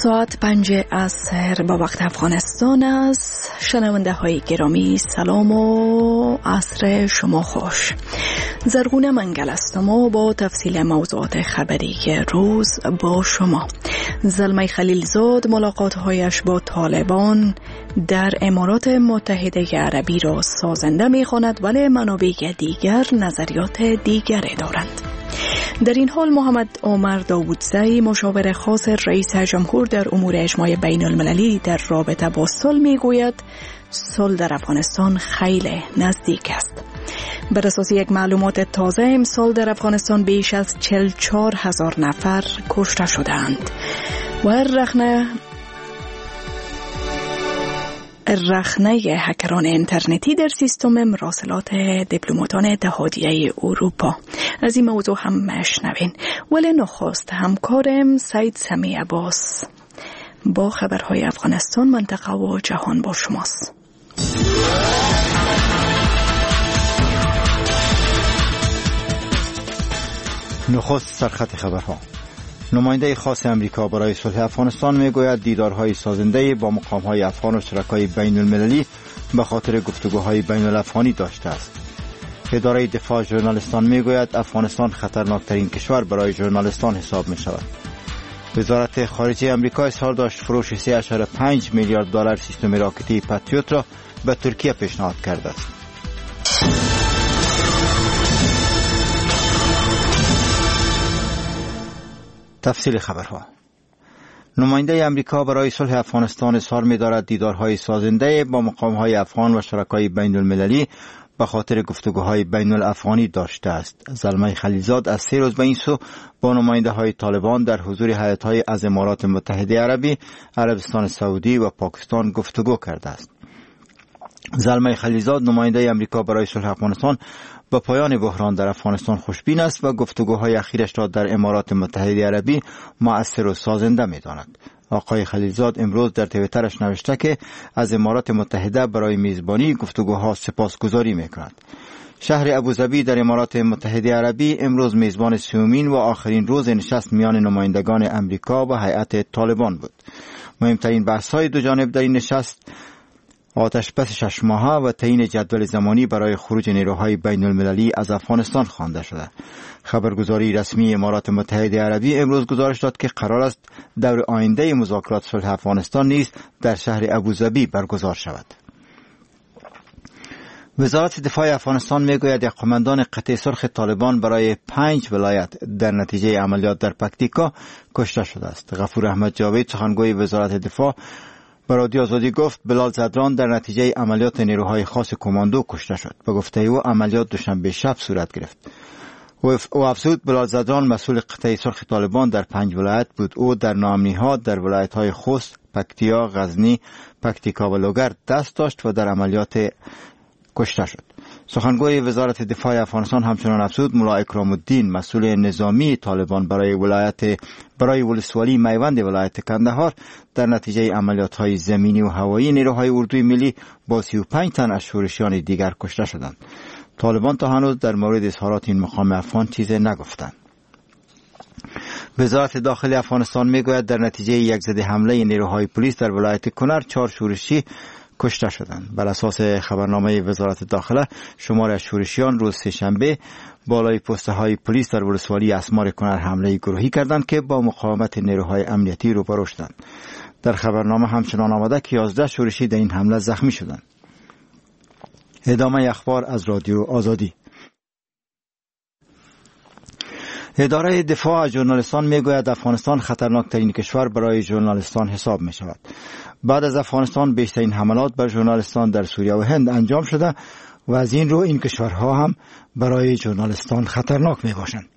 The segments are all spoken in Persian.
ساعت 5 عصر با وقت افغانستان است. شنونده های گرامی سلام و عصر شما خوش. زرغونه منگل هستم و با تفصیل موضوعات خبری روز با شما. زلمه خلیلزاد ملاقات‌هایش با طالبان در امارات متحده عربی را سازنده می‌خواند، ولی منابع دیگر نظریات دیگری دارند. در این حال محمد عمر داوودزی مشاور خاص رئیس جمهور در امور اجماع بین المللی در رابطه با صلح میگوید صلح در افغانستان خیلی نزدیک است. بر اساس یک معلومات تازه امسال در افغانستان بیش از 44,000 نفر کشته شدند و رخنه هکران اینترنتی در سیستم مراسلات دیپلماتان اتحادیه اروپا. از این موضوع هم مشنوین. ولی نخست همکارم سید سمی عباس با خبرهای افغانستان، منطقه و جهان با شماست. نخست سرخط خبرها. نماینده خاص امریکا برای صلح افغانستان میگوید دیدارهای سازنده با مقامهای افغان و شرکای بین المللی به خاطر گفتگوهای بین الافغانی داشته است. اداره دفاع ژورنالیستان میگوید افغانستان خطرناکترین کشور برای ژورنالیستان حساب می شود. وزارت خارجه امریکا اظهار داشت فروش 3.5 میلیارد دلار سیستم راکتی پاتریوت را به ترکیه پیشنهاد کرده است. تفصیل خبرها. نماینده امریکا برای صلح افغانستان اظهار می‌دارد دیدارهای سازنده با مقام‌های افغان و شرکای بین المللی به خاطر گفتگوهای بین الافغانی داشته است. زلمه خلیلزاد از 3 روز به این سو با نماینده‌های طالبان در حضور هیئت‌های از امارات متحده عربی، عربستان سعودی و پاکستان گفتگو کرده است. زلمه خلیلزاد نماینده امریکا برای صلح افغانستان با پایان بحران در افغانستان خوشبین است و گفتگوهای اخیرش را در امارات متحده عربی مؤثر و سازنده می‌داند. آقای خلیلزاد امروز در توییترش نوشته که از امارات متحده برای میزبانی گفتگوها سپاسگزاری می‌کند. شهر ابوظبی در امارات متحده عربی امروز میزبان سومین و آخرین روز نشست میان نمایندگان امریکا و هیئت طالبان بود. مهمترین بحث‌های دو جانب در این نشست آتشبس 6 ماهه و تعیین جدول زمانی برای خروج نیروهای بین المللی از افغانستان خوانده شده. خبرگزاری رسمی امارات متحده عربی امروز گزارش داد که قرار است دور آینده مذاکرات صلح افغانستان نیز در شهر ابوظبی برگزار شود. وزارت دفاع افغانستان میگوید یک قماندان قطع سرخ طالبان برای 5 ولایت در نتیجه عملیات در پکتیکا کشته شده است. غفور احمد جاوید سخنگوی وزارت دفاع به رادیو آزادی گفت بلال زدران در نتیجه عملیات نیروهای خاص کماندو کشته شد. به گفته او عملیات دوشنبه شب صورت گرفت. او افزود بلال زدران مسئول قطعه سرخ طالبان در 5 ولایت بود. او در ناامنی‌ها در ولایت‌های خوست، پکتیا، غزنی، پکتیکا و لوگر دست داشت و در عملیات کشته شد. سخنگوی وزارت دفاع افغانستان همچنان افزود ملا اکرام الدین مسئول نظامی طالبان برای ولسوالی میوند ولایت کندهار در نتیجه عملیات‌های زمینی و هوایی نیروهای اردوی ملی با 35 تن از شورشیان دیگر کشته شدند. طالبان تا هنوز در مورد اظهارات این مقام افغان چیزی نگفتند. وزارت داخلی افغانستان میگوید در نتیجه یک ضد حمله نیروهای پلیس در ولایت کنر 4 شورشی کشته شدند. بر اساس خبرنامه وزارت داخله شمار از شورشیان روز سه‌شنبه بالای پسته های پلیس در ولسوالی اسمار کنر حمله گروهی کردند که با مقاومت نیروهای امنیتی روبرو شدند. در خبرنامه همچنان آمده که 11 شورشی در این حمله زخمی شدند. ادامه اخبار از رادیو آزادی. اداره دفاع ژورنالیستان میگوید افغانستان خطرناکترین کشور برای ژورنالیستان حساب می شود. بعد از افغانستان بیشترین حملات بر ژورنالیستان در سوریه و هند انجام شده و از این رو این کشورها هم برای ژورنالیستان خطرناک می باشند.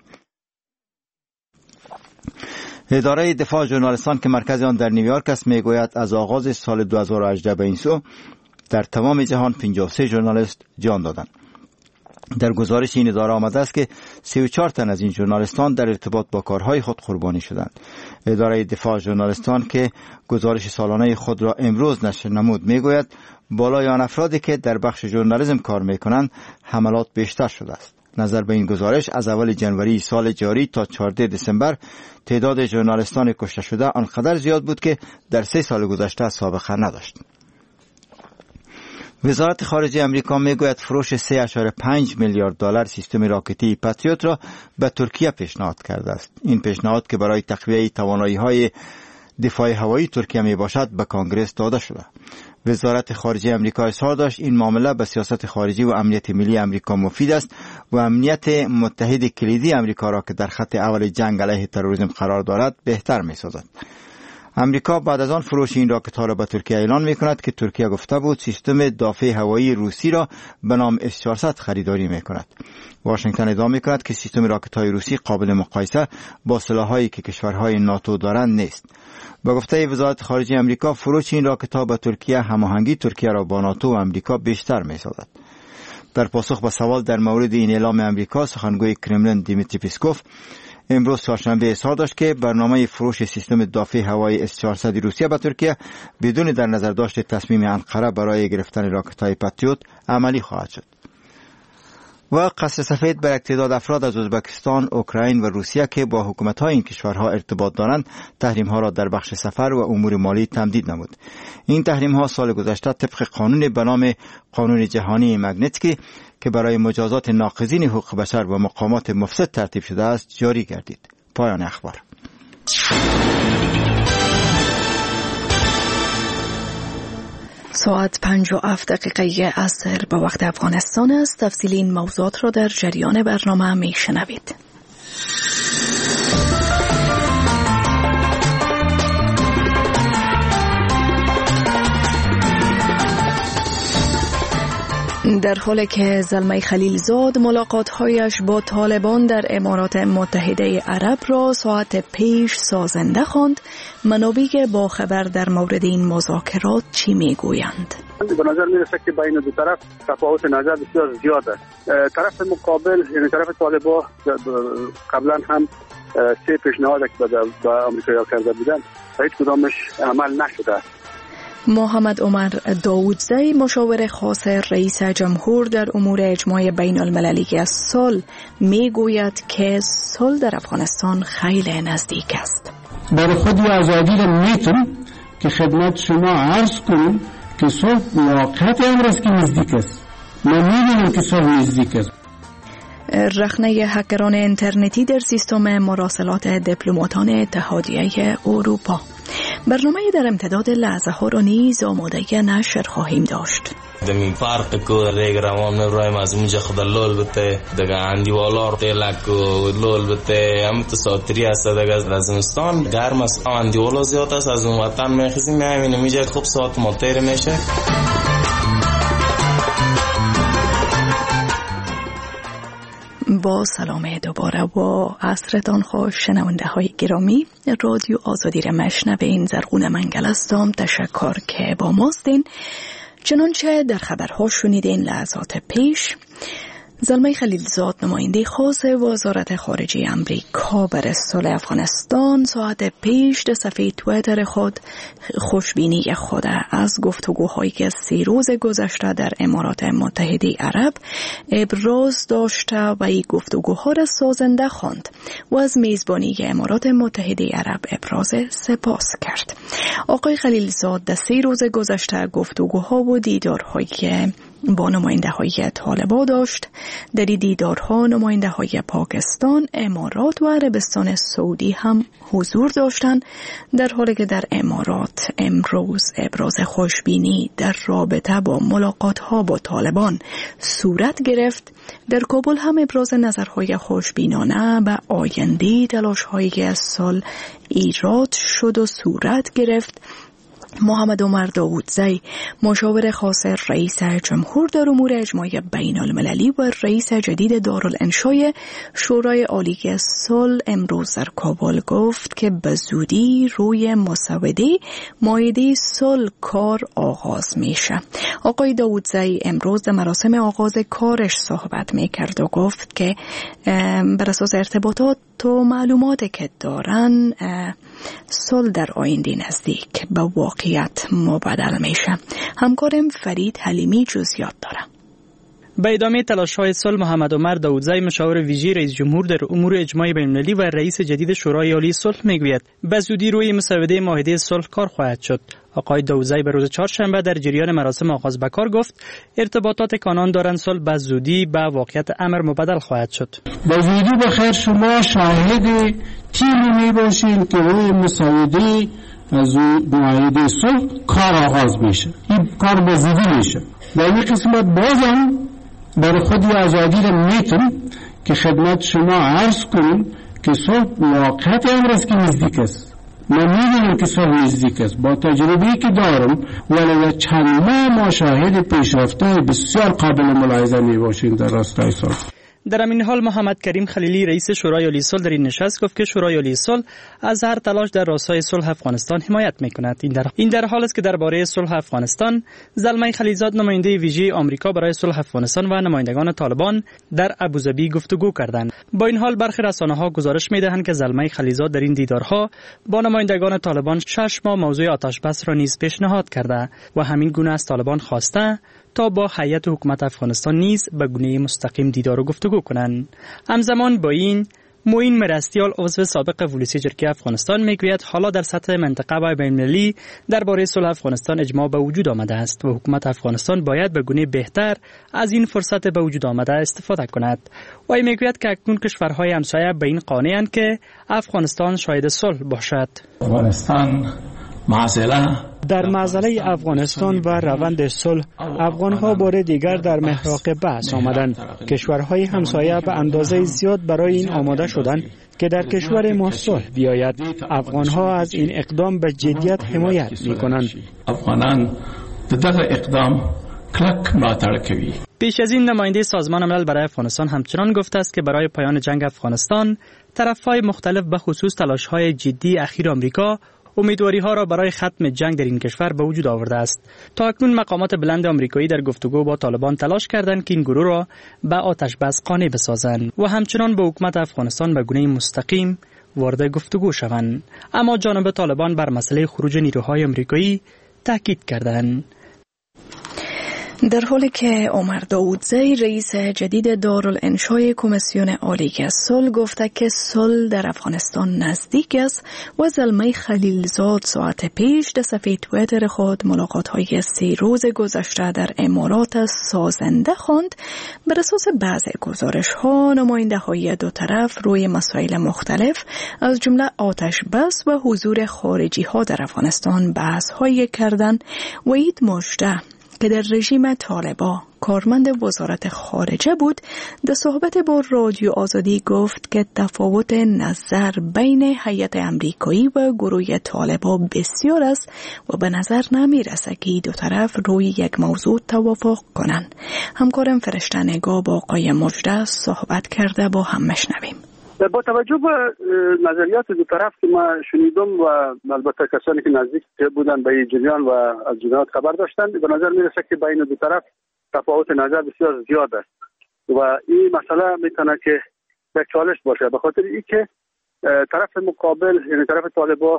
اداره دفاع ژورنالیستان که مرکز آن در نیویورک است میگوید از آغاز سال 2018 به این سو در تمام جهان 53 ژورنالیست جان دادند. در گزارش این اداره آمده است که 34 تن از این ژورنالیستان در ارتباط با کارهای خود قربانی شدند. اداره دفاع ژورنالیستان که گزارش سالانه خود را امروز نشر نمود میگوید بالای آن افرادی که در بخش ژورنالیسم کار میکنند حملات بیشتر شده است. نظر به این گزارش از اول جنوری سال جاری تا 14 دسامبر تعداد ژورنالیستان کشته شده آنقدر زیاد بود که در 3 سال گذشته سابقه نداشت. وزارت خارجه امریکا میگوید فروش 3.5 میلیارد دلار سیستم راکتی پاتریوت را به ترکیه پیشنهاد کرده است. این پیشنهاد که برای تقویت توانایی‌های دفاع هوایی ترکیه می باشد به کنگره داده شده. وزارت خارجه امریکا اظهار داشت این معامله به سیاست خارجی و امنیت ملی امریکا مفید است و امنیت متحد کلیدی امریکا را که در خط اول جنگ علیه تروریسم قرار دارد بهتر می سازد. امریکا بعد از آن فروش این راکت ها را به ترکیه اعلان می کند که ترکیه گفته بود سیستم دفاع هوایی روسی را به نام S-400 خریداری می کند. واشنگتن ادعا می کند که سیستم راکت های روسی قابل مقایسه با سلاح‌هایی که کشورهای ناتو دارند نیست. با گفته وزارت خارجه امریکا فروش این راکت ها به ترکیه هماهنگی ترکیه را با ناتو و امریکا بیشتر می سازد. در پاسخ به سوال در مورد این اعلام امریکا سخنگوی کرملین دیمیتری پیسکوف امروز چهارشنبه اظهار داشت که برنامه فروش سیستم دفاع هوایی S-400 روسیه به ترکیه بدون در نظر داشت تصمیم انقره برای گرفتن راکت‌های پاتریوت عملی خواهد شد. و قصر سفید بر تعداد افراد از ازبکستان، اوکراین و روسیه که با حکومت‌های این کشورها ارتباط دارند تحریم‌ها را در بخش سفر و امور مالی تمدید نمود. این تحریم‌ها سال گذشته طبق قانون به نام قانون جهانی مگنیتسکی که برای مجازات ناقضین حقوق بشر و مقامات مفسد ترتیب شده است جاری گردید. پایان اخبار. ساعت 57 عصر به وقت افغانستان است. تفصیل این موضوعات را در جریان برنامه می شنوید. در حالی که زلمه خلیلزاد ملاقات‌هایش با طالبان در امارات متحده عرب را ساعت پیش سازنده خواند، منابع با خبر در مورد این مذاکرات چی میگویند؟ به نظر میرسه که بین دو طرف تفاوت نظر بسیار زیاد است. طرف مقابل یعنی طرف طالبان قبلا هم 3 پیشنهاد به آمریکا کرده بودند و هیچ کدامش عمل نشده است. محمد عمر داودزی مشاور خاص رئیس جمهور در امور اجماع بین المللی صلح میگوید که صلح در افغانستان خیلی نزدیک است. برای خود آزادی را میتونم که خدمت شما عرض کنم که صلح موقت امروز که نزدیک است. من میدونم که صلح نزدیک است. رخنه هکران اینترنتی در سیستم مراسلات دیپلماتان اتحادیه اروپا. برنامه در امتداد لحظه ها را نیز آماده نشر خواهیم داشت. دمی فرق کو ریگ روان نبرایم از اونجا خدا لول بته دگه اندیوالار تیلک لول بته هم تساتری است دگه از رزمستان گرم است اندیوالا زیاد است از اون وطن میخیزیم میامینه میجه خوب ساعت ماتیر میشه. با سلام دوباره با عصرتان خوش شنونده های گرامی رادیو آزادی را مشنوین. زرغون منگل هستم. تشکر که با ماستین. چنانچه در خبرها شنیدین لحظات پیش زلمه خلیلزاد نماینده خاص وزارت خارجه امریکا برای صلح افغانستان ساعت پیش در صفحه توییتر خود خوشبینی خود از گفتگوهایی که 3 روز گذشته در امارات متحده عرب ابراز داشته و این گفتگوها را سازنده خواند و از میزبانی امارات متحده عرب ابراز سپاس کرد. آقای خلیلزاد در 3 روز گذشته گفتگوها و دیدارهایی که با نماینده های طالبان داشت. در این دیدارها نماینده های پاکستان، امارات و عربستان سعودی هم حضور داشتند، در حالی که در امارات امروز ابراز خوشبینی در رابطه با ملاقات ها با طالبان صورت گرفت. در کابل هم ابراز نظرهای خوشبینانه به آینده تلاش های صلح ایراد شد و صورت گرفت. محمد عمر داودزی مشاور خاص رئیس جمهور در امور اجماع بین المللی و رئیس جدید دارالانشای شورای عالی صلح امروز در کابل گفت که به زودی روی مسوده مائده صلح کار آغاز میشه. آقای داودزی امروز در مراسم آغاز کارش صحبت میکرد و گفت که بر اساس ارتباطات و معلوماتی که دارن صلح در آینده نزدیک به واقعیت مبدل میشه. همکارم فرید حلیمی جزئیات داره. به ادامه تلاش‌های صلح، محمد عمر داودزی مشاور ویژه رئیس جمهور در امور اجماعی بین‌المللی و رئیس جدید شورای عالی صلح میگوید به زودی روی مسوده معاهده صلح کار خواهد شد. آقای داودزی به روز چهارشنبه در جریان مراسم آغاز به کار گفت ارتباطات که آنان دارند صلح به زودی به واقعیت امر مبدل خواهد شد. به زودی بخیر شما شاهد تیمی میباشید که روی مسوده از معاهده صلح کار آغاز میشه. این کار به زودی میشه. در این قسمت بازم برای خود آزادی را میتونم که خدمت شما عرض کنم که صلح واقعیت امر است که نزدیک است. من میدونم که صلح نزدیک است. با تجربه‌ای که دارم ولی چند ماه شاهد پیشرفت‌های بسیار قابل ملاحظه میباشیم در راستای صلح. در این حال محمد کریم خلیلی رئیس شورای عالی صلح در این نشست گفت که شورای عالی صلح از هر تلاش در راستای صلح افغانستان حمایت میکند. این در حال است که درباره صلح افغانستان زلمه خلیلزاد نماینده ویژه آمریکا برای صلح افغانستان و نمایندگان طالبان در ابوظبی گفتگو کردند. با این حال برخی رسانه‌ها گزارش میدهند که زلمه خلیلزاد در این دیدارها با نمایندگان طالبان 6 ماه موضوع آتش بس را نیز پیشنهاد کرده و همین گونه از طالبان خواسته تا با هیئت حکومت افغانستان نیز به گونه مستقیم دیدار و گفتگو کنند. همزمان با این معین مرستیال عضو سابق ولسی جرگه افغانستان میگوید حالا در سطح منطقه و بین‌المللی درباره صلح افغانستان اجماع به وجود آمده است و حکومت افغانستان باید به گونه بهتر از این فرصت به وجود آمده استفاده کند. و میگوید که اکنون کشورهای همسایه به این قانع‌اند که افغانستان شاهد صلح باشد. افغانستان در معضله افغانستان و روند صلح افغان‌ها بار دیگر در محراق بحث آمدند. کشورهای همسایه به اندازه زیاد برای این آماده شدند که در کشور ما صلح بیاید. افغان‌ها از این اقدام به جدیت حمایت می‌کنند. افغانان دغه اقدام کلک ملاتړ کوي. پیش از این نماینده سازمان ملل برای افغانستان همچنان گفته است که برای پایان جنگ افغانستان طرف‌های مختلف به خصوص تلاش‌های جدی اخیر آمریکا امیدواری‌ها را برای ختم جنگ در این کشور به وجود آورده است. تا اکنون مقامات بلند آمریکایی در گفتگو با طالبان تلاش کردند که این گروه را به آتش بس قانع بسازند و همچنان به حکومت افغانستان به گونه مستقیم وارد گفتگو شوند. اما جانب طالبان بر مسئله خروج نیروهای آمریکایی تاکید کردند. در حالی که عمر داودزی رئیس جدید دارالانشای کمیسیون عالی صلح گفته که صلح در افغانستان نزدیک است و زلمه خلیلزاد ساعت پیش در صفحه توییتر خود ملاقات‌های 3 روز گذشته در امارات سازنده خواند، بر اساس بعض گزارش‌ها نماینده‌های دو طرف روی مسائل مختلف از جمله آتش بس و حضور خارجی‌ها در افغانستان بحث‌هایی کردند و اید مژده که در رژیم طالبان کارمند وزارت خارجه بود در صحبت با رادیو آزادی گفت که تفاوت نظر بین هیئت آمریکایی و گروه طالبان بسیار است و به نظر نمی رسد که دو طرف روی یک موضوع توافق کنند. همکارم فرشته نگاه با آقای مژده صحبت کرده، با هم مشنویم. با توجه به نظریات دو طرف که ما شنیدم و البته کسانی که نزدیک بودن به این جریان و از جریانات خبر داشتند، به نظر میرسه که بین دو طرف تفاوت نظر بسیار زیاد است و این مسئله میتونه که یک چالش باشه، به خاطر اینکه طرف مقابل یعنی طرف طالبان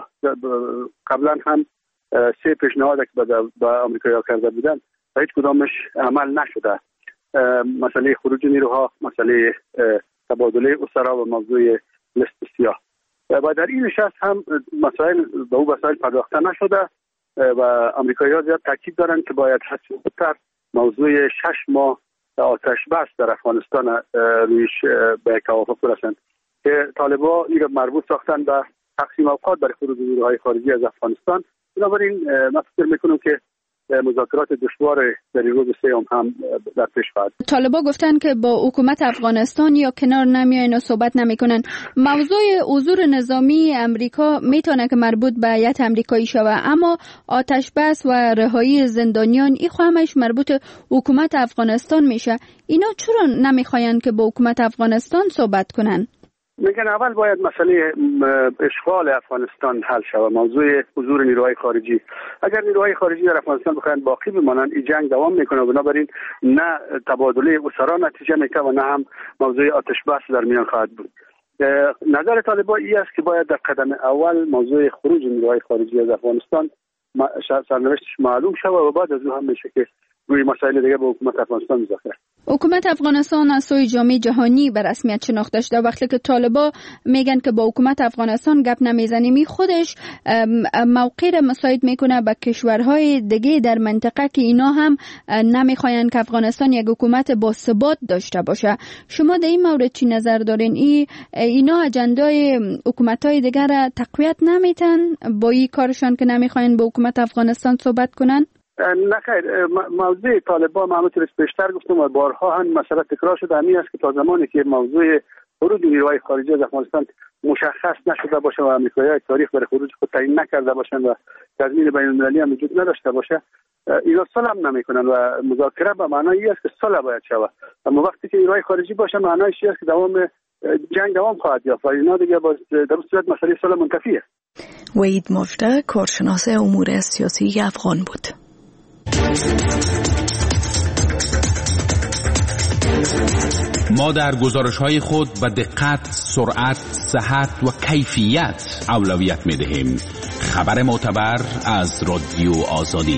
قبلا هم 3 پیشنهاد که به آمریکا کرده بودن و هیچ کدامش عمل نشده. مسئله خروج نیروها، مسئله تبادله اسرا و موضوع لیست سیاه. و در این نشست هم مسائل به او مسائل پرداخته نشده و آمریکایی‌ها زیاد تاکید دارند که باید حتما موضوع 6 ماه آتش بس در افغانستان رویش به توافق برسند که طالبان این را مربوط ساختن به تقسیم اوقات برای خروج نیروهای خارجی از افغانستان. بنابراین من فکر می‌کنم که مذاکرات دشوار در روز سوم هم در پیش خواهد. طالبان گفتن که با حکومت افغانستان یا کنار نمیاین و صحبت نمیکنن. موضوع حضور نظامی امریکا میتونه که مربوط به هیئت آمریکایی شوه، اما آتش بس و رهایی زندانیان این همش مربوط حکومت افغانستان میشه. اینا چرا نمیخواین که با حکومت افغانستان صحبت کنن؟ میگن اول باید مسئله اشغال افغانستان حل شود، موضوع حضور نیروهای خارجی. اگر نیروهای خارجی در افغانستان بخواهند باقی بمانند این جنگ دوام میکنه، بنابراین نه تبادله اسرا نتیجه میده و نه هم موضوع آتش بس در میان خواهد بود. نظر طالبان این است که باید در قدم اول موضوع خروج نیروهای خارجی از افغانستان سرنوشتش معلوم شود و بعد از اون هم میشه که روی مسائل دیگه با حکومت افغانستان مذاکره. حکومت افغانستان از سوی جامعه جهانی به رسمیت شناخته شده. وقتی که طالبا میگن که با حکومت افغانستان گپ نمیزنیم، خودش موقع را مساعد میکنه به کشورهای دیگه در منطقه که اینا هم نمیخواین که افغانستان یک حکومت با ثبات داشته باشه. شما در این مورد چی نظر دارین؟ اینا اجندای حکومت‌های دیگر را تقویت نمیتن با این کارشان که نمیخواین با حکومت افغانستان صحبت کنن؟ نه خیر، موضوع طالبان ما همونطور پیشتر گفتم و بارها هم مسئله تکرار شده، همین است که تا زمانی که موضوع خروج نیروهای خارجی از افغانستان مشخص نشده باشه و امریکایی‌ها تاریخ برای خروج خود تعیین نکرده باشند و تضمین بین‌المللی هم وجود نداشته باشه، اینا صلح هم نمی‌کنن و مذاکره به معنای است که صلح باید شود. اما وقتی که نیروهای خارجی باشه معنایش است که جنگ دوام خواهد یافت و اینا دیگه در صورت مسئله صلح منتفیه. وحید مجده، کارشناس امور سیاسی افغان بود. ما در گزارش‌های خود به دقت، سرعت، صحت و کیفیت اولویت می‌دهیم. خبر معتبر از رادیو آزادی.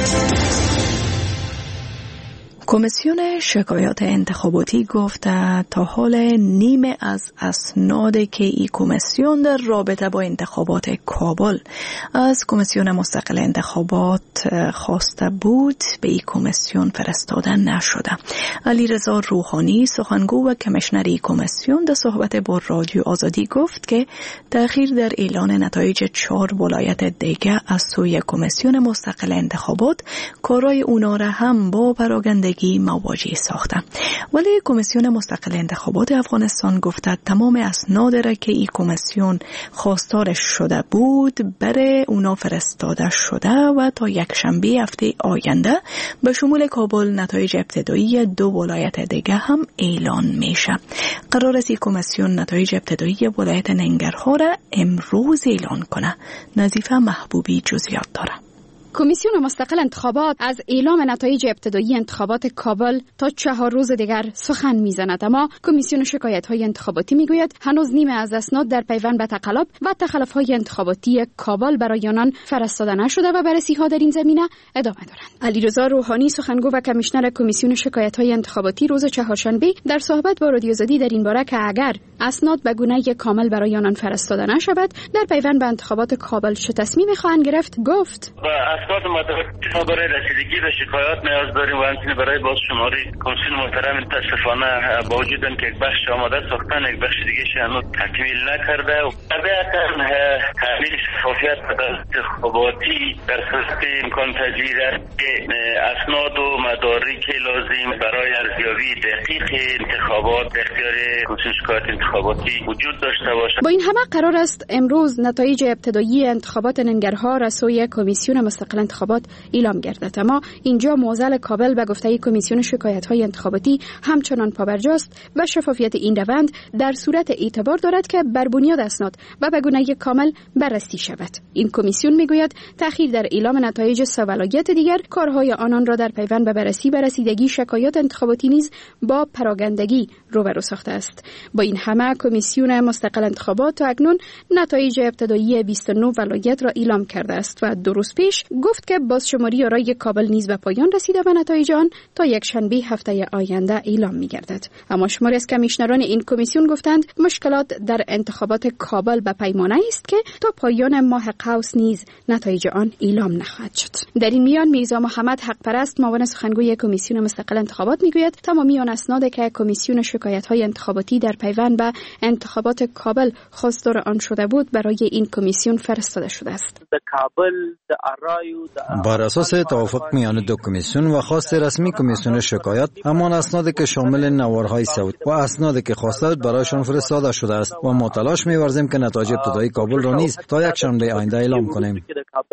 کمیسیون شکایات انتخاباتی گفت تا حال نیمه از اسنادی که این کمیسیون در رابطه با انتخابات کابل از کمیسیون مستقل انتخابات خواسته بود به این کمیسیون فرستاده نشده. علیرضا روحانی، سخنگو و کمیشنر این کمیسیون، در صحبت با رادیو آزادی گفت که تأخیر در اعلان نتایج 4 ولایت دیگه از سوی کمیسیون مستقل انتخابات کارای اونا را هم با پراگندگی مواجه ساخته. ولی کمیسیون مستقل انتخابات افغانستان گفته تمام اسناد را که این کمیسیون خواستارش شده بود برای اونا فرستاده شده و تا یکشنبه هفته آینده به شمول کابل نتایج ابتدایی 2 ولایت دیگه هم اعلان میشه. قرار است این کمیسیون نتایج ابتدایی ولایت ننگرهار را امروز اعلان کنه. نظیفه محبوبی جزئیات داره. کمیسیون مستقل انتخابات از اعلام نتایج ابتدایی انتخابات کابل تا 4 روز دیگر سخن میزند، اما کمیسیون شکایت‌های انتخاباتی میگوید هنوز نیمه از اسناد در پیوند به تقلب و تخلف‌های انتخاباتی کابل برای آنان فرستاده نشده و بررسی‌ها در این زمینه ادامه دارند. علیرضا روحانی، سخنگو و کمیشنر کمیسیون شکایت‌های انتخاباتی، روز چهارشنبه در صحبت با رادیو آزادی در این باره که اگر اسناد به گونه کامل برای آنان فرستاده نشود در پیوند به انتخابات کابل چه تصمیمی خواهند گرفت گفت: اسناد مدرک برای رسیدگی به شکایات نیاز داریم و همچنین برای بازشماری. کمیسیون محترم متاسفانه با وجود اینکه یک بخش آماده ساختن، یک بخش دیگه هنوز تکمیل نکرده و طبیعتاً تامین شفافیت در انتخاباتی در صورت امکان تجویز است که اسناد و مدارک لازم برای ارزیابی دقیق انتخابات در اختیار کمیسیون شکایات انتخاباتی وجود داشته باشد. با این همه قرار است امروز نتایج ابتدایی انتخابات ننگرهار از سوی کمیسیون مستقل انتخابات اعلام گردد، اما اینجا معضل کابل به گفته کمیسیون شکایت‌های انتخاباتی همچنان پابرجاست و شفافیت این روند در صورت اعتبار دارد که بر بنیاد اسناد و به گونه کامل بررسی شود. این کمیسیون میگوید تأخیر در اعلام نتایج 3 ولایت دیگر کارهای آنان را در پیوند به بررسی و رسیدگی شکایات انتخاباتی نیز با پراگندگی روبرو ساخته است. با این همه کمیسیون مستقل انتخابات تا اکنون نتایج ابتدایی 29 ولایت را اعلام کرده است و 2 روز پیش گفت که بازشماری آرای کابل نیز به پایان رسیده و نتایج آن تا یکشنبه هفته آینده اعلام می‌گردد. اما شماری از کمیشنران این کمیسیون گفتند مشکلات در انتخابات کابل به پیمانه است که تا پایان ماه قوس نیز نتایج آن اعلام نخواهد شد. در این میان میرزا محمد حق پرست، معاون سخنگوی کمیسیون مستقل انتخابات، میگوید تمامی آن اسنادی که کمیسیون شکایت‌های انتخاباتی در پیوند به انتخابات کابل خواستار آن شده بود برای این کمیسیون فرستاده شده است. بر اساس توافق میان 2 کمیسیون و خواست رسمی کمیسیون شکایات، همان اسنادی که شامل نوارهای صوت و اسنادی که خواسته برایشان فرستاده شده است و ما تلاش می‌ورزیم که نتایج ابتدایی کابل را نیز تا یکشنبه آینده اعلام کنیم.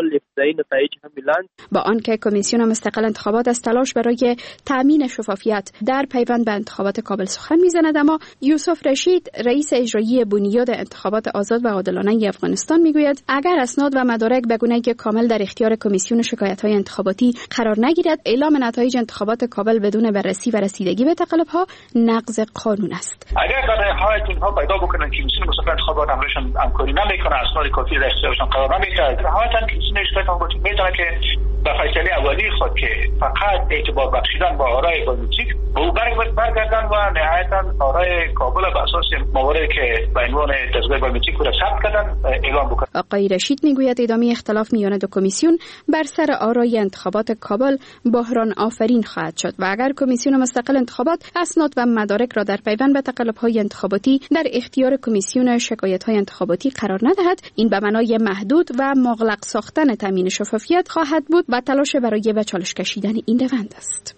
با آنکه کمیسیون مستقل انتخابات از تلاش برای تامین شفافیت در پیوند به انتخابات کابل سخن می‌زند، اما یوسف رشید، رئیس اجرایی بنیاد انتخابات آزاد و عادلانه افغانستان، میگوید اگر اسناد و مدارک به گونه کامل در اختیار کمیسیون شکایت‌های انتخاباتی قرار نگیرد، اعلام نتایج انتخابات کابل بدون بررسی و رسیدگی به تقلب‌ها نقض قانون است. اگر در نهایت اینها پیدا بکنن که کمیسیون مستقل انتخابات همراهشان همکاری نمی‌کنه، اسناد کافی در اختیارشان قرار نمی‌گیرد، نهایتاً کمیسیون شکایت انتخاباتی می‌دونه که به فیصله اولی خود که فقط اعتبار بخشیدن با آرای بیومتریک به او برگردن و نهایتا آرای کابل به اساس مواردی که به عنوان دستگاه بیومتریک را ثبت کردن اعلام بکنند. آقای رشید میگوید ادامه اختلاف میان دو کمیسیون بر سر آرای انتخابات کابل بحران آفرین خواهد شد و اگر کمیسیون مستقل انتخابات اسناد و مدارک را در پیوند به تقلب‌های انتخاباتی در اختیار کمیسیون شکایت‌های انتخاباتی قرار ندهد، این به معنای محدود و مغلق ساختن تامین شفافیت خواهد بود و تلاش برای به چالش کشیدن این روند است.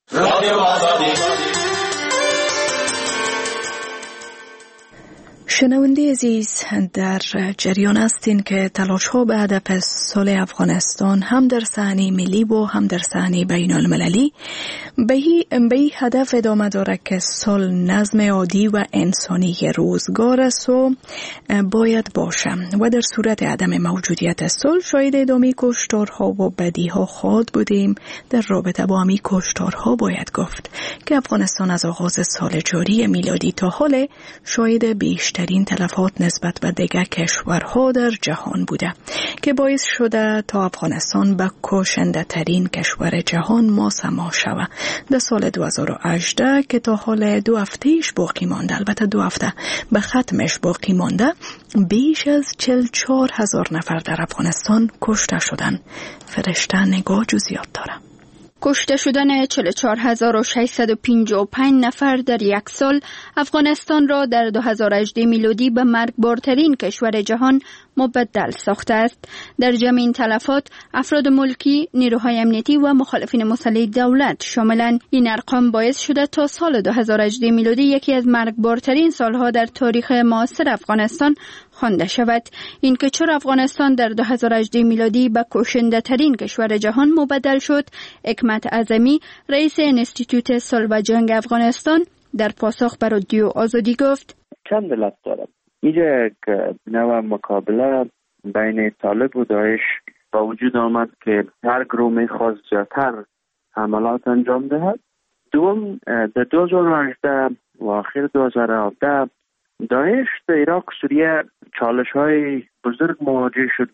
شنونده عزیز، در جریان هستین که تلاش ها به هدف صلح افغانستان هم در صحنه ملی و هم در صحنه بین المللی به این هدف ادامه داره که صلح نظم عادی و انسانی روزگار است و باید باشه و در صورت عدم موجودیت صلح شاید ادامه کشتارها و بدیها خواهد بودیم. در رابطه با همی کشتارها باید گفت که افغانستان از آغاز سال جاری میلادی تا حال شاید بیشترین تلفات نسبت به دیگر کشورها در جهان بوده که باعث شده تا افغانستان به کشنده ترین کشور جهان مسما شود. در سال 2018 که تا حال 2 هفتهش باقی مانده، البته 2 هفته به ختمش باقی مانده، بیش از 44,000 نفر در افغانستان کشته شدن. فرشته نگاه جزئیات داره. کشته شدن 44,655 نفر در یک سال افغانستان را در 2018 میلادی به مرگبارترین کشور جهان مبدل ساخته است. در جمع این تلفات افراد ملکی، نیروهای امنیتی و مخالفین مسلح دولت شاملند. این ارقام باعث شده تا سال 2018 میلادی یکی از مرگبارترین سالها در تاریخ معاصر افغانستان خوانده شود. این که چرا افغانستان در 2018 میلادی به کشنده ترین کشور جهان مبدل شد، حکمت اعظمی رئیس انستیتوت صلح و جنگ افغانستان در پاسخ به رادیو آزادی گفت: چند علت دارد. اینجا یک نوع مقابله بین طالب و داعش با وجود آمد که هر گروه میخواست زیادتر حملات انجام دهد. دوم، در 2018 و آخر 2017 داعش در عراق سوریه چالش های بزرگ مواجه شد.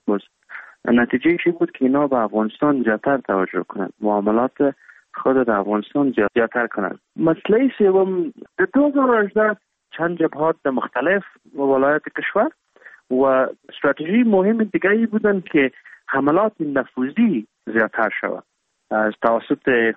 نتیجه چی بود که اینا به افغانستان زیادتر توجه کنند، معاملات خود در افغانستان زیادتر کنند. مسئله سوم، در 2018 چند جبهات مختلف و ولایت کشور و استراتژی مهم دیگری بودند که حملات نفوذی زیادتر شود از توسط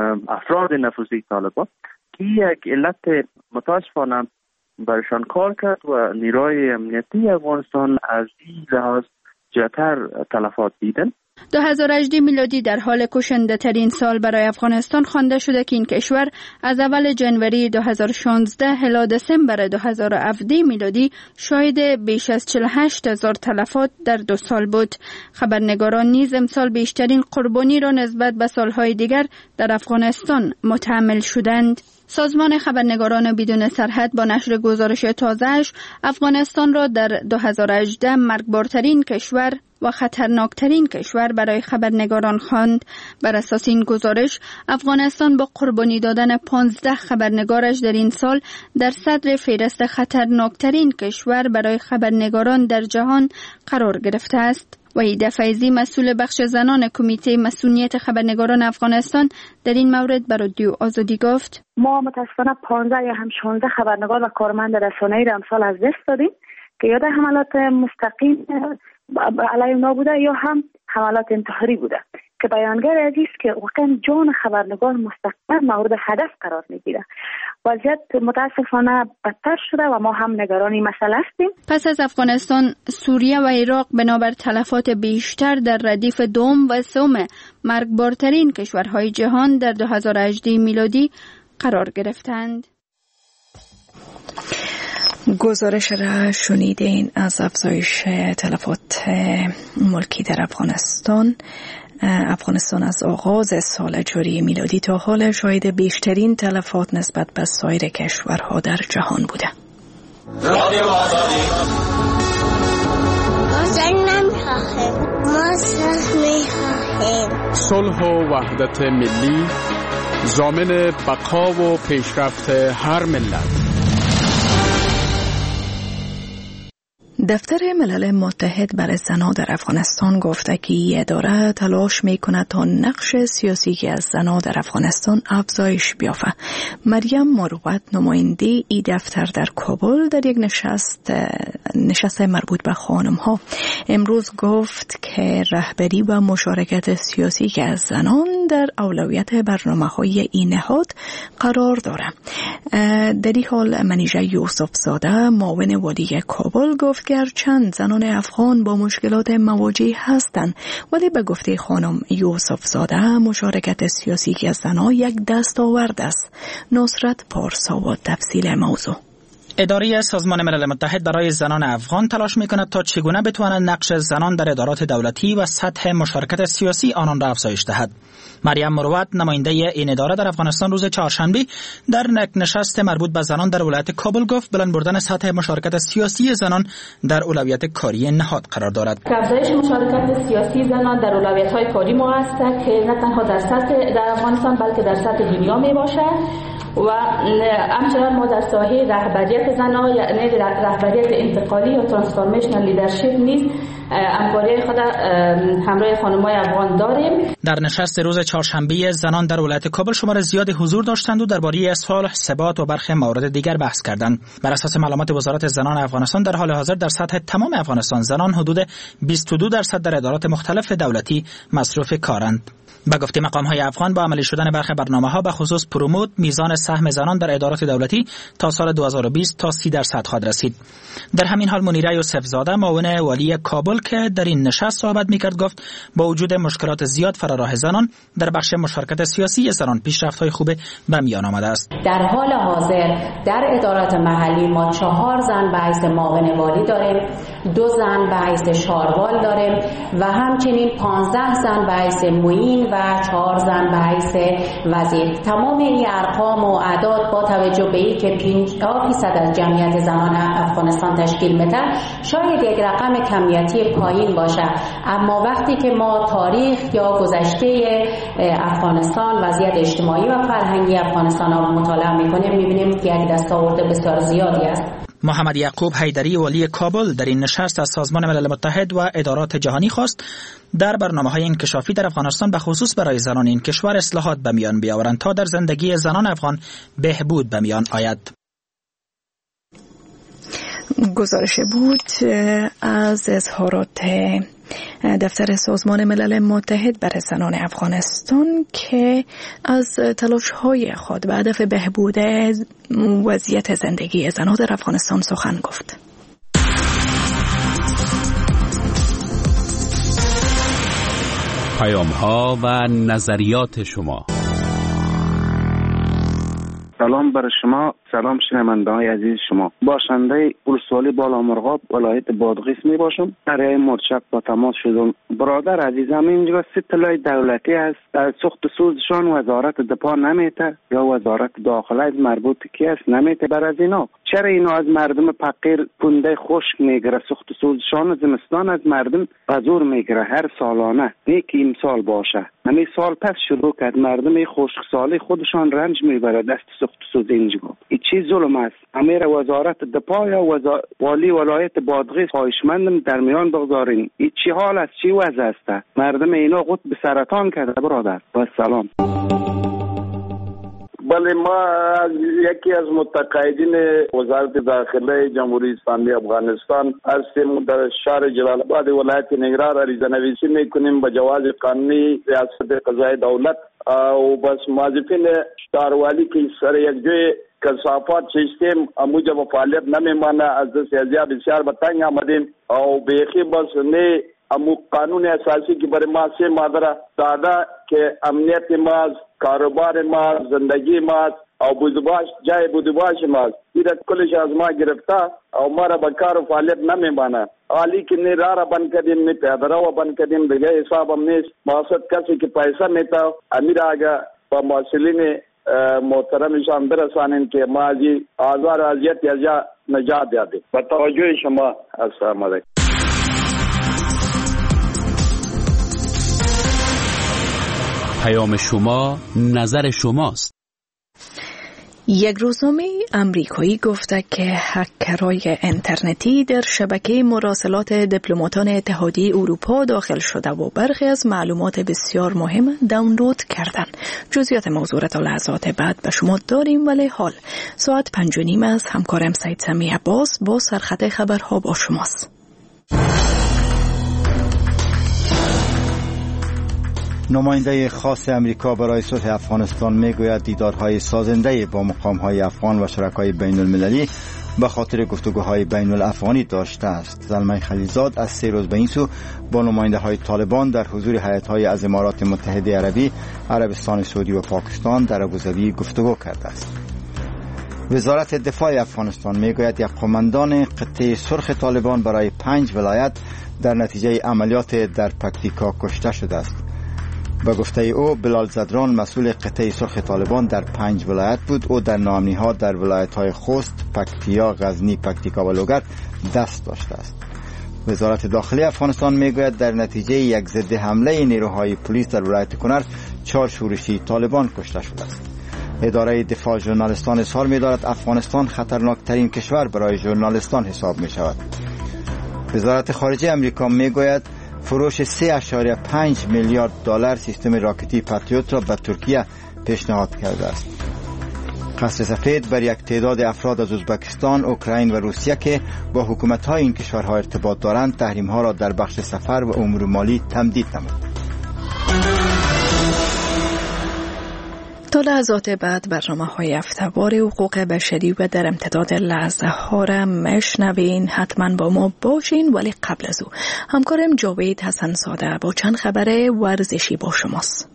افراد نفوذی طالبان که یک علت متاسفانه برشان کار کرد و نیروهای امنیتی افغانستان از این لحاظ زیادتر تلفات دیدن. 2018 میلادی در حال کشنده ترین سال برای افغانستان خوانده شده که این کشور از اول جنوری 2016 الی دسامبر 2017 میلادی شاهد بیش از 48,000 تلفات در 2 سال بود. خبرنگاران نیز امسال بیشترین قربانی را نسبت به سالهای دیگر در افغانستان متحمل شدند. سازمان خبرنگاران بدون سرحد با نشر گزارش تازه‌اش افغانستان را در 2018 مرگبارترین کشور و خطرناکترین کشور برای خبرنگاران خواند. بر اساس این گزارش افغانستان با قربانی دادن 15 خبرنگارش در این سال در صدر فهرست خطرناکترین کشور برای خبرنگاران در جهان قرار گرفته است. وحیده فیضی مسئول بخش زنان کمیته مسئولیت خبرنگاران افغانستان در این مورد بر رادیو آزادی گفت: ما متاسفانه 15 یا هم 16 خبرنگار و کارمند رسانه‌ای را امسال از دست دادیم که یا در حملات مستقیم علیه اونا بوده یا هم حملات انتحاری بوده که بیانگر عزیز که واقعا جان خبرنگار مستقیم مورد هدف قرار میگیره. وضعیت متاسفانه بدتر شده و ما هم نگران این مسئله هستیم. پس از افغانستان، سوریه و عراق بنابر تلفات بیشتر در ردیف دوم و سوم مرگبارترین کشورهای جهان در 2018 میلادی قرار گرفتند. گزارش را شنیدین از افزایش تلفات ملکی در افغانستان. افغانستان از آغاز سال جاری میلادی تا حال شاهد بیشترین تلفات نسبت به سایر کشورها در جهان بوده. صلح و وحدت ملی ضامن بقا و پیشرفت هر ملت. دفتر ملل متحد برای زنان در افغانستان گفته که این اداره تلاش میکنه تا نقش سیاسی از زنان در افغانستان افزایش بیافته. مریم مروت نماینده این دفتر در کابل در یک نشست مربوط به خانم ها امروز گفت که رهبری و مشارکت سیاسی که از زنان در اولویت برنامه‌های این نهاد قرار داره. در این حال منیژه یوسف زاده معاون والی کابل گفت که چند زنان افغان با مشکلات مواجه هستند، ولی به گفته خانم یوسف زاده مشارکت سیاسی که از زنان یک دستاورد است. نصرت پارسا و تفصیل موضوع. اداره سازمان ملل متحد برای زنان افغان تلاش می‌کند تا چگونه بتواند نقش زنان در ادارات دولتی و سطح مشارکت سیاسی آنان را افزایش دهد. مریم مروت نماینده این اداره در افغانستان روز چهارشنبه در نشست مربوط به زنان در ولایت کابل گفت بلند بردن سطح مشارکت سیاسی زنان در اولویت کاری نهاد قرار دارد. افزایش مشارکت سیاسی زنان در اولویت‌های کاری ما است که نه تنها در افغانستان بلکه در سطح دنیا میباشد و همچنان ما در ساحه رهبریت زنان، یعنی رهبریت انتقالی یا ترانسفورمیشنال لیدرشپ نیز همکاری خود همراه خانم‌های افغان داریم. در نشست روز چهارشنبه زنان در ولایت کابل شمار زیادی حضور داشتند و درباره صلح، ثبات و برخی موارد دیگر بحث کردند. بر اساس معلومات وزارت زنان افغانستان در حال حاضر در سطح تمام افغانستان زنان حدود 22% در ادارات مختلف دولتی مصروف کارند. به گفته مقام‌های افغان با عملی شدن برخی برنامه‌ها به خصوص پروموت میزان سهم زنان در ادارات دولتی تا سال 2020 تا 30% خواهد رسید. در همین حال منیره یوسف زاده معاون والی کابل که در این نشست صحبت می‌کرد گفت با وجود مشکلات زیاد فراراه زنان در بخش مشارکت سیاسی زنان پیشرفت‌های خوب به میان آمده است. در حال حاضر در ادارات محلی ما 4 زن به حیث معاون والی داریم، 2 زن به حیث شاروال داریم و همچنین 15 زن به حیث معین و 4 زن به حیث وزیر. تمام این ارقام و اعداد با توجه به اینکه 50% از جمعیت زنان افغانستان تشکیل میده شاید یک رقم کمیتی پایین باشه، اما وقتی که ما تاریخ یا گذشته افغانستان، وضعیت اجتماعی و فرهنگی افغانستان را مطالعه میکنیم میبینیم که یک دستاورد بسیار زیادی است. محمد یعقوب حیدری والی کابل در این نشست از سازمان ملل متحد و ادارات جهانی خواست در برنامه‌های انکشافی در افغانستان به خصوص برای زنان این کشور اصلاحات به میان بیاورند تا در زندگی زنان افغان بهبود به میان آید. گزارش بود از اظهارات دفتر سازمان ملل متحد برای زنان افغانستان که از تلاش‌های خود به هدف بهبود وضعیت زندگی زنان در افغانستان سخن گفت. پیام‌ها و نظریات شما. سلام بر شما، سلام شنونده‌های عزیز شما. باشنده ولسوالی بالامرغاب ولایت بادغیس می باشم. دریای مرچک با تماس شدم. برادر عزیزم اینجا 3 طلای دولتی است. در سوخت سوزشان وزارت دفاع نمیته یا وزارت داخله مربوط کی است نمیته بر از اینا. چرا اینا از مردم فقیر پونده خشک میگیره؟ سوخت سوزشان زمستان از مردم بزور میگیره هر سالانه. نیکی امسال باشه. همین سال پس شروع کرد مردم خشک سالی خودشان رنج میبره دست سوخت سوز اینجا. این چی ظلم است؟ امیر وزارت دفاع یا والی ولایت بادغیس خواهشمندم در میان بگذارین. این چی حال است؟ چی وضع است؟ مردم اینا قطب سرطان کرده برادر. با سلام. بله، ما یکی از متقاعدین وزارت داخله جمهوری اسلامی افغانستان هستیم. در شهر جلال آباد ولایت ننگرهار عریضه نویسی میکنیم به جواز قانونی ریاست قضای دولت و بس موظفین شهروالی که سر یک جای کثافات سیستم موجب فعالیت نمیمانه از دست ازیا بسیار به تنگ آمدیم او بیخی بس نه امو قانون اساسی که برای ما 3 ماده داده که امنیت ما، کاروبار ما، زندگی ما او بودباش جای بودباش ما ایره کلش از ما گرفته او ما را به کار و فعالیت نمیمانه. حالی که نه را بند کردیم نه پیاده رو بند کردیم دیگه حساب هم نیست. مقصد کسی که پیسه میته امیر آگه با مسئولین محترمشان برسانیم که ما از آزار اذیت یا نجات دادیم. با توجه شما السلام علیکم. پیام شما نظر شماست. یک روزنامه امریکایی گفته که هکرهای اینترنتی در شبکه مراسلات دیپلماتان اتحادیه اروپا داخل شده و برخی از معلومات بسیار مهم دانلود کردند. جزئیات موضوع را تا لحظات بعد به شما داریم، ولی حال ساعت 5:30 است. همکارم سید سمی عباس با سرخط خبرها با شماست. نماینده خاص امریکا برای صلح افغانستان میگوید دیدارهای سازنده با مقامهای افغان و شرکای بین المللی به خاطر گفتگوهای بین الافغانی داشته است. زلمه خلیلزاد از 3 روز به این سو با نماینده های طالبان در حضور هیئت‌های از امارات متحده عربی، عربستان سعودی و پاکستان در ابوظبی گفتگو کرده است. وزارت دفاع افغانستان میگوید یک قماندان قطعه سرخ طالبان برای 5 ولایت در نتیجه عملیات در پکتیکا کشته شده است. به گفته او بلال زدران مسئول قطعه سرخ طالبان در 5 ولایت بود. او در ناامنی‌ها در ولایت‌های خوست، پکتیا، غزنی، پکتیکا و لوگر دست داشته است. وزارت داخلی افغانستان میگوید در نتیجه یک ضد حمله نیروهای پلیس در ولایت کنر 4 شورشی طالبان کشته شده است. اداره دفاع ژورنالیستان اظهار می‌دارد افغانستان خطرناکترین کشور برای ژورنالیستان حساب می‌شود. وزارت خارجه امریکا میگوید فروش 3.5 میلیارد دلار سیستم راکتی پاتریوت را به ترکیه پیشنهاد کرده است. قصر سفید بر یک تعداد افراد از ازبکستان، اوکراین و روسیه که با حکومت‌های این کشورها ارتباط دارند تحریم‌ها را در بخش سفر و امور مالی تمدید نمود. تا لحظات بعد برنامه‌های هفته‌وار حقوق بشری و در امتداد لحظه ها را مشنوین. حتما با ما باشین، ولی قبل از او همکارم جاوید حسن ساده با چند خبر ورزشی با شماست.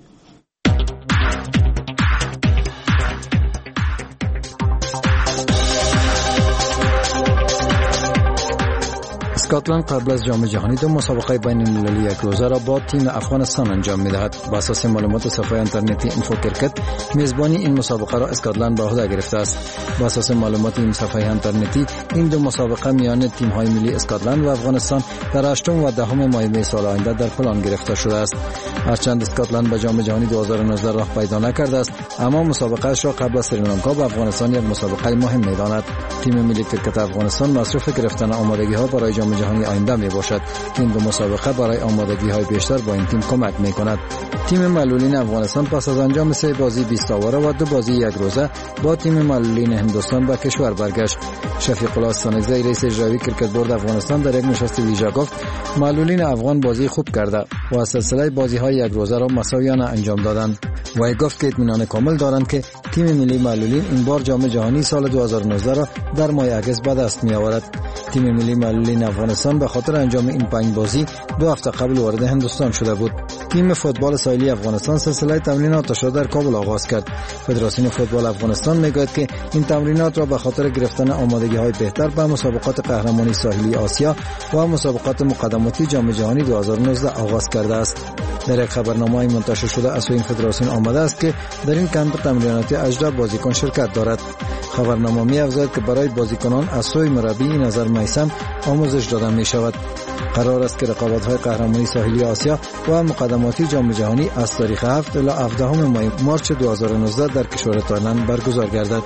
اسکاتلند قبل از جام جهانی 2 مسابقه بین المللی یک روزه را با تیم افغانستان انجام می‌دهد. بر اساس معلومات صفحه اینترنتی اینفو کرکت، میزبانی این مسابقه را اسکاتلند به عهده گرفته است. بر اساس معلومات این صفحه اینترنتی، این 2 مسابقه میان تیم‌های ملی اسکاتلند و افغانستان در 8 و 10 ماه سال آینده در پلان گرفته شده است. هرچند اسکاتلند به جام جهانی 2019 راه پیدا نکرده است، اما مسابقه‌اش را قبل از سریلانکا به افغانستان یک مسابقه مهم می‌داند. تیم ملی کرکت افغانستان مصروف گرفتن آمادگی‌ها برای جام جهانی آینده می باشد. این 2 مسابقه برای آمادگی‌های بیشتر با این تیم کمک می‌کند. تیم معلولین افغانستان پس از انجام 3 بازی 20 آوره و 2 بازی یک روزه با تیم معلولین هندوستان به کشور برگشت. شفیق الله استانکزی رئیس اجرایی کرکت بورد افغانستان در یک نشست ویژه گفت معلولین افغان بازی خوب کرده و از سلسله بازی‌های یک روزه را مساویانه انجام دادند. و گفت که اطمینان کامل دارند که تیم ملی معلولین این بار جام جهانی سال 2019 را در ماه اگست به دست می‌آورد. تیم ملی معلولین افغانستان به خاطر انجام این 5 بازی 2 هفته قبل وارد هندوستان شده بود. تیم فوتبال ساحلی افغانستان سلسله تمریناتش را در کابل آغاز کرد. فدراسیون فوتبال افغانستان میگوید که این تمرینات را به خاطر گرفتن آمادگی‌های بهتر به مسابقات قهرمانی ساحلی آسیا و مسابقات مقدماتی جام جهانی 2019 آغاز کرده است. در یک خبرنامه منتشر شده از این فدراسیون آمده است که در این کمپ تمریناتی 18 بازیکن شرکت دارد. خبرنامه می‌افزاید که برای بازیکنان از سوی مربی نظر میثم آموزش داده می‌شود. قرار است که رقابت‌های قهرمانی ساحلی آسیا و مقدماتی جام جهانی از تاریخ 7 الی 17 مارس 2019 در کشور تایلند برگزار گردد.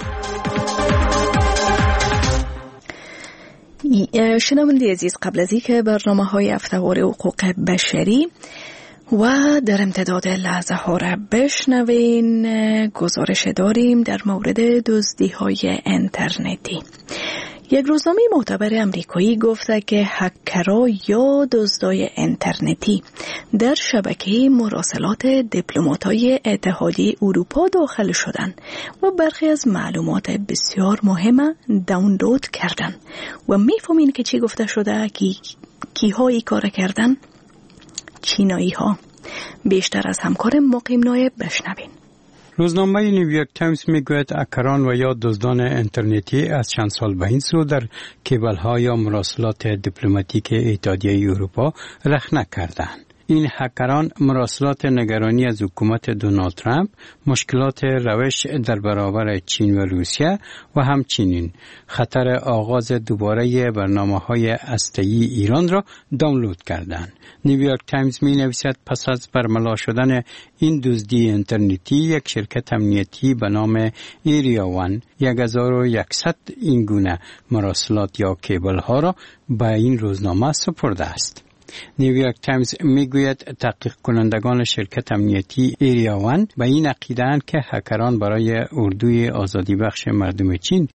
شنونده عزیز، قبل از اینکه برنامه‌های هفته‌وار حقوق بشری و در امتداد لحظه ها را بشنوین، گزارش داریم در مورد دزدی‌های اینترنتی. یک روزنامه معتبر امریکایی گفته که هکرها یا دزدای اینترنتی در شبکه مراسلات دیپلمات‌های اتحادیه اروپا داخل شدند و برخی از معلومات بسیار مهم دانلود کردند. و میفهمین که چی گفته شده؟ کی‌ها این کار کردن؟ چینایی ها. بیشتر از همکار مقیم نایب بشنوین. روزنامه نیویورک تایمز میگوید هکران و یا دزدان اینترنتی از چند سال به این سو در کیبل ها یا مراسلات دیپلماتیک اتحادیه اروپا رخنه کردند. این هکران مراسلات نگرانی از حکومت دونالد ترامپ، مشکلات روش در برابر چین و روسیه و همچنین خطر آغاز دوباره برنامه‌های هسته‌ای ایران را دانلود کردند. نیویورک تایمز می نویسد پس از برملا شدن این دزدی اینترنتی، یک شرکت امنیتی به نام ایریا وان 1100 این گونه مراسلات یا کیبل ها را به این روزنامه سپرده است. نیویورک تایمز میگوید تحقیق کنندگان شرکت امنیتی ایریا وان به این عقیده‌اند که هکران برای اردوی آزادی بخش مردم چین